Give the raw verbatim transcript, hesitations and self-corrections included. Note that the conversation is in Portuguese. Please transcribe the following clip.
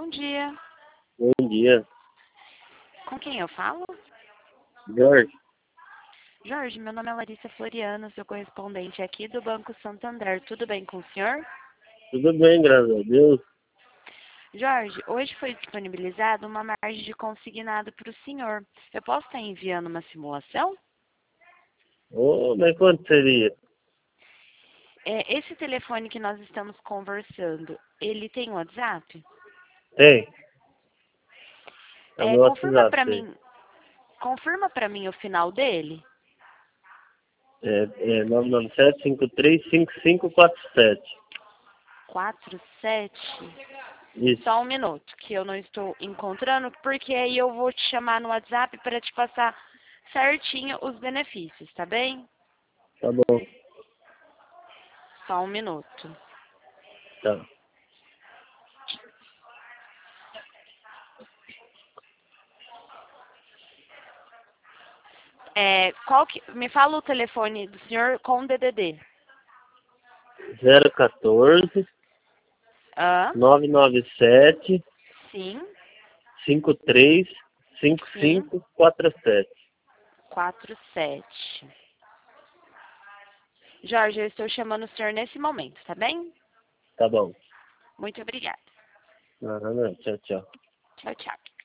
Bom dia. Bom dia, Com quem eu falo? Jorge. Jorge, meu nome é Larissa Floriano, sou correspondente aqui do Banco Santander. Tudo bem com o senhor? Tudo bem, graças a Deus. Jorge, hoje foi disponibilizada uma margem de consignado para o senhor. Eu posso estar enviando uma simulação? Ô, mas quanto seria? É, esse telefone que nós estamos conversando, ele tem WhatsApp? Tem. É o É, meu confirma WhatsApp. para Tem. mim, confirma para mim o final dele. É, é nove nove sete, cinco três, cinco cinco quatro sete. quatro sete. Isso. Só um minuto, que eu não estou encontrando, porque aí eu vou te chamar no WhatsApp para te passar certinho os benefícios, tá bem? Tá bom. Só um minuto. Tá. É, qual que, me fala o telefone do senhor com D D D. zero um quatro, Ah, nove nove sete, sim, cinco três, cinco sim, cinco quatro sete. quatro sete. Jorge, eu estou chamando o senhor nesse momento, tá bem? Tá bom. Muito obrigada. Aham, tchau, tchau. Tchau, tchau.